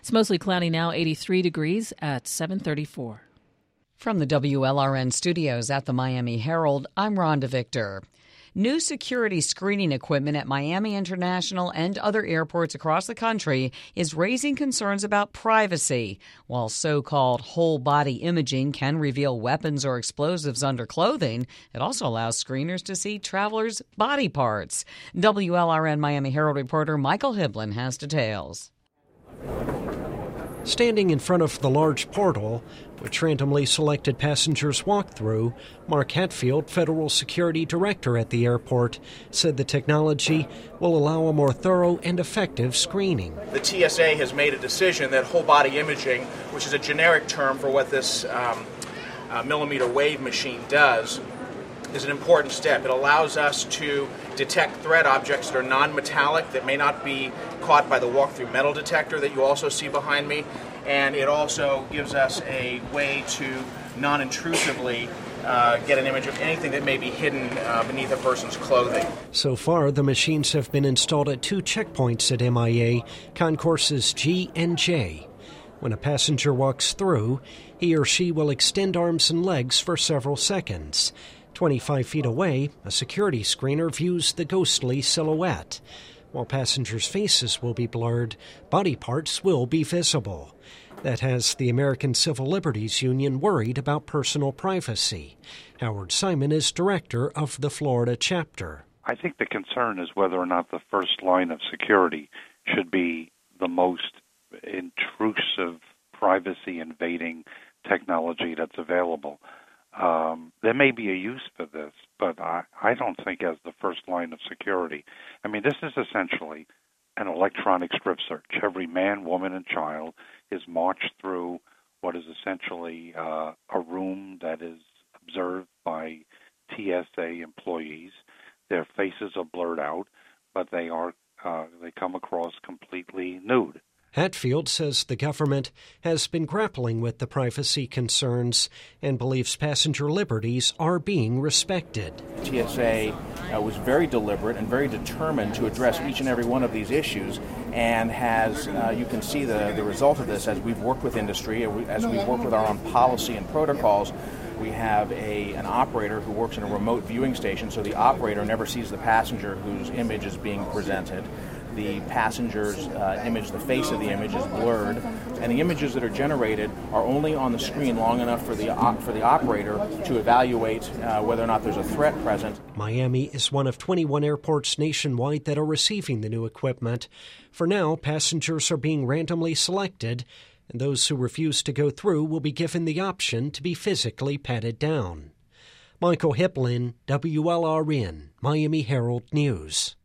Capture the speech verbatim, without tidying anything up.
It's mostly cloudy now, eighty-three degrees at seven thirty-four. From the W L R N studios at the Miami Herald, I'm Rhonda Victor. New security screening equipment at Miami International and other airports across the country is raising concerns about privacy. While so-called whole-body imaging can reveal weapons or explosives under clothing, it also allows screeners to see travelers' body parts. W L R N Miami Herald reporter Michael Hiblin has details. Standing in front of the large portal, which randomly selected passengers walk through, Mark Hatfield, Federal Security Director at the airport, said the technology will allow a more thorough and effective screening. The T S A has made a decision that whole-body imaging, which is a generic term for what this um, uh, millimeter wave machine does, is an important step. It allows us to detect threat objects that are non-metallic, that may not be caught by the walk-through metal detector that you also see behind me, and it also gives us a way to non-intrusively uh, get an image of anything that may be hidden uh, beneath a person's clothing. So far, the machines have been installed at two checkpoints at M I A, concourses G and J. When a passenger walks through, he or she will extend arms and legs for several seconds. twenty-five feet away, a security screener views the ghostly silhouette. While passengers' faces will be blurred, body parts will be visible. That has the American Civil Liberties Union worried about personal privacy. Howard Simon is director of the Florida chapter. I think the concern is whether or not the first line of security should be the most intrusive, privacy-invading technology that's available. Um, there may be a use for this, but I, I don't think as the first line of security. I mean, this is essentially an electronic strip search. Every man, woman, and child is marched through what is essentially uh, a room that is observed by T S A employees. Their faces are blurred out, but they are uh, they come across completely nude. Hatfield says the government has been grappling with the privacy concerns and believes passenger liberties are being respected. T S A uh, was very deliberate and very determined to address each and every one of these issues, and has, uh, you can see the, the result of this as we've worked with industry, as we've worked with our own policy and protocols. We have a an operator who works in a remote viewing station, so the operator never sees the passenger whose image is being presented. The passenger's uh, image, the face of the image is blurred, and the images that are generated are only on the screen long enough for the op- for the operator to evaluate uh, whether or not there's a threat present. Miami is one of twenty-one airports nationwide that are receiving the new equipment. For now, passengers are being randomly selected, and those who refuse to go through will be given the option to be physically patted down. Michael Hiblin, W L R N, Miami Herald News.